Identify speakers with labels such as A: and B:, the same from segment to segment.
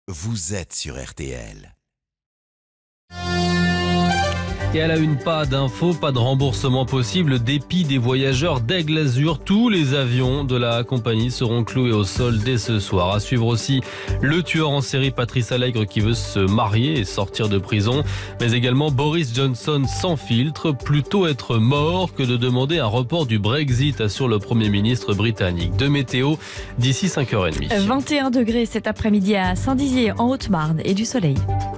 A: vous êtes sur RTL.
B: Et à la une, pas d'infos, pas de remboursement possible, dépit des voyageurs d'Aigle Azur. Tous les avions de la compagnie seront cloués au sol dès ce soir. À suivre aussi le tueur en série Patrice Allègre qui veut se marier et sortir de prison. Mais également Boris Johnson sans filtre, plutôt être mort que de demander un report du Brexit, assure le Premier ministre britannique. De météo d'ici 5h30.
C: 21 degrés cet après-midi à Saint-Dizier en Haute-Marne et du soleil.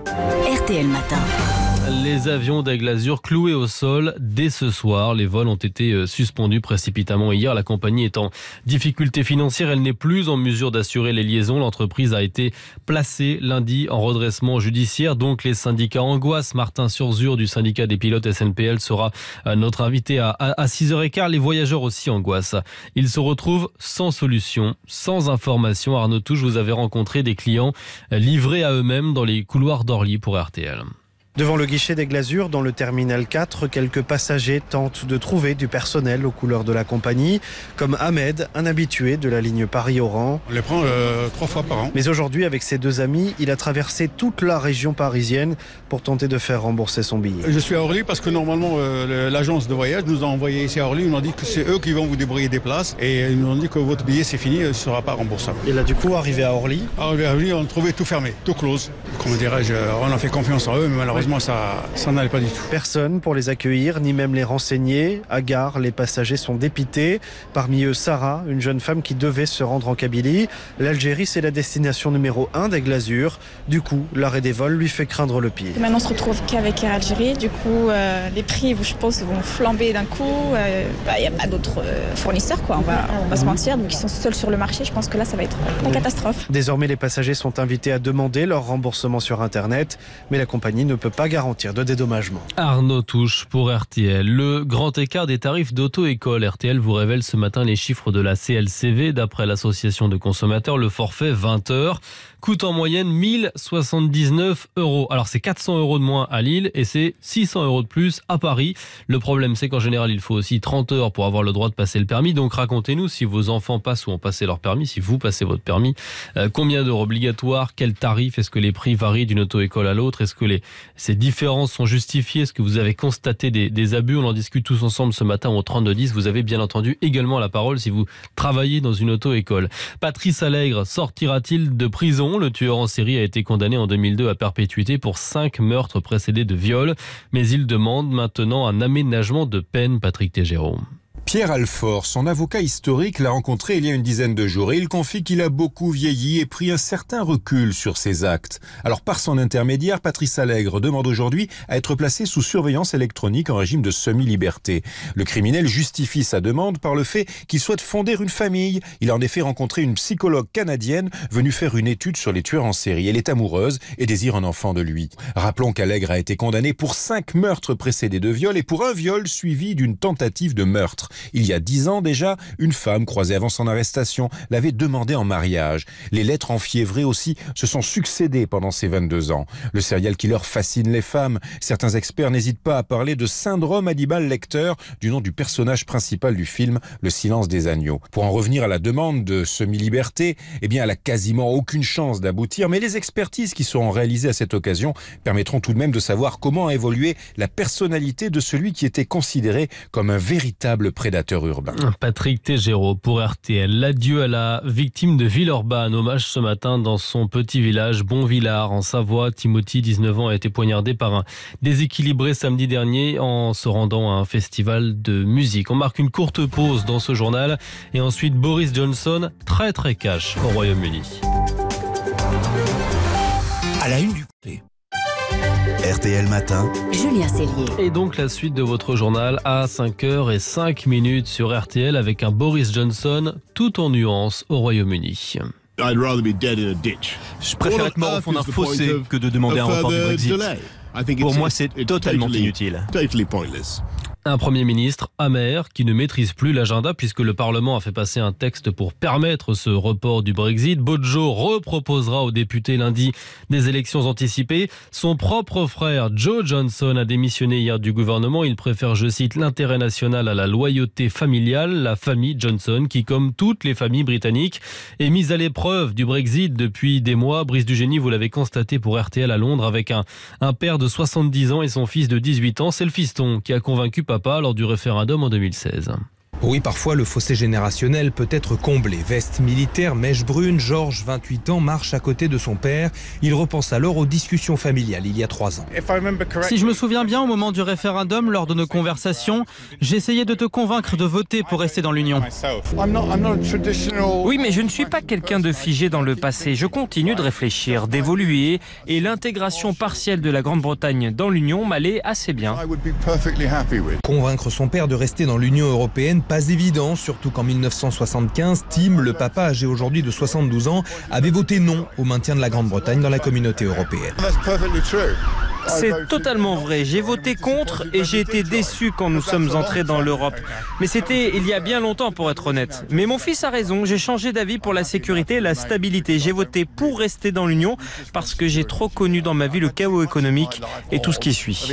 D: RTL Matin.
B: Les avions d'Aigle Azur cloués au sol dès ce soir. Les vols ont été suspendus précipitamment hier. La compagnie est en difficulté financière. Elle n'est plus en mesure d'assurer les liaisons. L'entreprise a été placée lundi en redressement judiciaire. Donc les syndicats angoissent. Martin Surzur du syndicat des pilotes SNPL sera notre invité à 6h15. Les voyageurs aussi angoissent. Ils se retrouvent sans solution, sans information. Arnaud Touche, vous avez rencontré des clients livrés à eux-mêmes dans les couloirs d'Orly pour RTL.
E: Devant le guichet d'Aigle Azur, dans le terminal 4, quelques passagers tentent de trouver du personnel aux couleurs de la compagnie, comme Ahmed, un habitué de la ligne Paris-Oran.
F: On les prend 3 fois par an.
E: Mais aujourd'hui, avec ses 2 amis, il a traversé toute la région parisienne pour tenter de faire rembourser son billet.
F: Je suis à Orly parce que normalement, l'agence de voyage nous a envoyé ici à Orly. Ils nous ont dit que c'est eux qui vont vous débrouiller des places. Et ils nous ont dit que votre billet, c'est fini, ne sera pas remboursable.
E: Et là, du coup, arrivé à Orly,
F: À Orly, on a trouvé tout fermé, tout close. Comment dirais-je, on a fait confiance en eux, mais malheureusement, ça n'allait pas du tout.
E: personne pour les accueillir, ni même les renseigner. À gare, les passagers sont dépités. Parmi eux, Sarah, une jeune femme qui devait se rendre en Kabylie. L'Algérie, c'est la destination numéro 1 d'Aigle Azur. Du coup, l'arrêt des vols lui fait craindre le pire.
G: Maintenant, on se retrouve qu'avec Air Algérie. Du coup, les prix, je pense, vont flamber d'un coup. Il n'y a pas d'autres fournisseurs, quoi. On va se mentir. Donc, ils sont seuls sur le marché. Je pense que là, ça va être la catastrophe.
E: Désormais, les passagers sont invités à demander leur remboursement sur Internet. Mais la compagnie ne peut pas garantir de dédommagement.
B: Arnaud Touche pour RTL. Le grand écart des tarifs d'auto-école. RTL vous révèle ce matin les chiffres de la CLCV. D'après l'association de consommateurs, le forfait 20 heures coûte en moyenne 1079 €. Alors c'est 400 € de moins à Lille et c'est 600 € de plus à Paris. Le problème, c'est qu'en général, il faut aussi 30 heures pour avoir le droit de passer le permis. Donc racontez-nous si vos enfants passent ou ont passé leur permis, si vous passez votre permis. Combien d'heures obligatoires? Quel tarif? Est-ce que les prix varient d'une auto-école à l'autre? Est-ce que ces différences sont justifiées? Est-ce que vous avez constaté des abus? On en discute tous ensemble ce matin au 3210. Vous avez bien entendu également la parole si vous travaillez dans une auto-école. Patrice Allègre sortira-t-il de prison? Le tueur en série a été condamné en 2002 à perpétuité pour 5 meurtres précédés de viol. Mais il demande maintenant un aménagement de peine, Patrick Tégéraud.
H: Pierre Alfort, son avocat historique, l'a rencontré il y a une dizaine de jours et il confie qu'il a beaucoup vieilli et pris un certain recul sur ses actes. Alors par son intermédiaire, Patrice Allègre demande aujourd'hui à être placé sous surveillance électronique en régime de semi-liberté. Le criminel justifie sa demande par le fait qu'il souhaite fonder une famille. Il a en effet rencontré une psychologue canadienne venue faire une étude sur les tueurs en série. Elle est amoureuse et désire un enfant de lui. Rappelons qu'Allègre a été condamné pour 5 meurtres précédés de viol et pour un viol suivi d'une tentative de meurtre. Il y a 10 ans déjà, une femme croisée avant son arrestation l'avait demandé en mariage. Les lettres enfiévrées aussi se sont succédées pendant ces 22 ans. Le serial killer fascine les femmes. Certains experts n'hésitent pas à parler de syndrome Hannibal Lecter, du nom du personnage principal du film Le Silence des agneaux. Pour en revenir à la demande de semi-liberté, elle a quasiment aucune chance d'aboutir, mais les expertises qui seront réalisées à cette occasion permettront tout de même de savoir comment a évolué la personnalité de celui qui était considéré comme un véritable prédateur urbain.
B: Patrick Tégéraud pour RTL. L'adieu à la victime de Villeurbanne. Hommage ce matin dans son petit village Bonvillard en Savoie. Timothy, 19 ans, a été poignardé par un déséquilibré samedi dernier en se rendant à un festival de musique. On marque une courte pause dans ce journal et ensuite Boris Johnson très cash au Royaume-Uni.
A: À la une du RTL Matin,
D: Julien Cellier.
B: Et donc la suite de votre journal à 5h05 sur RTL avec un Boris Johnson tout en nuances au Royaume-Uni.
I: Je préfère être mort au fond d'un fossé que de demander un report du Brexit. Pour moi, c'est totalement inutile.
B: Un Premier ministre amer qui ne maîtrise plus l'agenda puisque le Parlement a fait passer un texte pour permettre ce report du Brexit. Bojo reproposera aux députés lundi des élections anticipées. Son propre frère Joe Johnson a démissionné hier du gouvernement. Il préfère, je cite, l'intérêt national à la loyauté familiale. La famille Johnson qui, comme toutes les familles britanniques, est mise à l'épreuve du Brexit depuis des mois. Brice Dugénie, vous l'avez constaté pour RTL à Londres avec un père de 70 ans et son fils de 18 ans. C'est le fiston qui a convaincu papa lors du référendum en 2016.
J: Oui, parfois le fossé générationnel peut être comblé. Veste militaire, mèche brune, Georges, 28 ans, marche à côté de son père. Il repense alors aux discussions familiales il y a 3 ans.
K: Si je me souviens bien, au moment du référendum, lors de nos conversations, j'essayais de te convaincre de voter pour rester dans l'Union. Oui, mais je ne suis pas quelqu'un de figé dans le passé. Je continue de réfléchir, d'évoluer, et l'intégration partielle de la Grande-Bretagne dans l'Union m'allait assez bien.
J: Convaincre son père de rester dans l'Union européenne, pas évident, surtout qu'en 1975, Tim, le papa âgé aujourd'hui de 72 ans, avait voté non au maintien de la Grande-Bretagne dans la communauté européenne.
K: C'est totalement vrai. J'ai voté contre et j'ai été déçu quand nous sommes entrés dans l'Europe. Mais c'était il y a bien longtemps pour être honnête. Mais mon fils a raison, j'ai changé d'avis pour la sécurité et la stabilité. J'ai voté pour rester dans l'Union parce que j'ai trop connu dans ma vie le chaos économique et tout ce qui suit.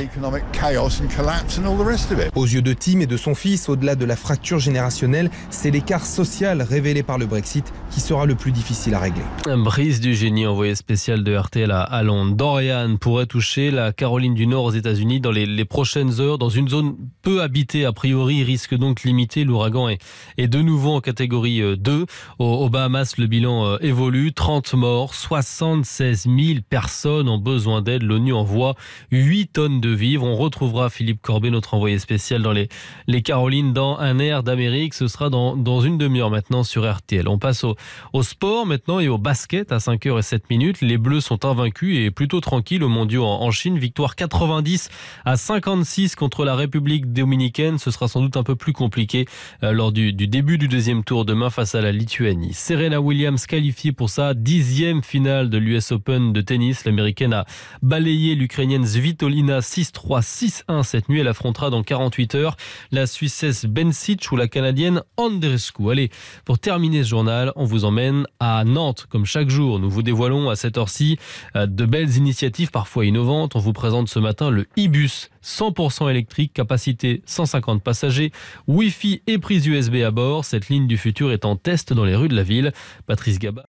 J: Aux yeux de Tim et de son fils, au-delà de la fracture générationnelle, c'est l'écart social révélé par le Brexit qui sera le plus difficile à régler.
B: Brice Dugénie, envoyé spécial de RTL à Londres. Dorian pourrait toucher la Caroline du Nord aux États-Unis dans les prochaines heures. Dans une zone peu habitée, a priori, risque donc limité. L'ouragan est de nouveau en catégorie 2. Aux Bahamas, le bilan évolue. 30 morts, 76 000 personnes ont besoin d'aide. L'ONU envoie 8 tonnes de vivres. On retrouvera Philippe Corbet, notre envoyé spécial dans les Carolines, dans un air d'Amérique. Ce sera dans une demi-heure maintenant sur RTL. On passe au sport maintenant et au basket à 5h07. Les Bleus sont invaincus et plutôt tranquilles aux mondiaux en Chine. Victoire 90-56 contre la République dominicaine. Ce sera sans doute un peu plus compliqué lors du début du deuxième tour demain face à la Lituanie. Serena Williams qualifiée pour sa 10e finale de l'US Open de tennis. L'Américaine a balayé l'Ukrainienne Svitolina 6-3, 6-1 cette nuit. Elle affrontera dans 48 heures la Suissesse Bencic ou la Canadienne Andreescu. Allez, pour terminer ce journal, on vous emmène à Nantes. Comme chaque jour, nous vous dévoilons à cette heure-ci de belles initiatives, parfois innovantes. On vous présente ce matin le e-bus 100% électrique, capacité 150 passagers, Wi-Fi et prise USB à bord. Cette ligne du futur est en test dans les rues de la ville. Patrice Gaba.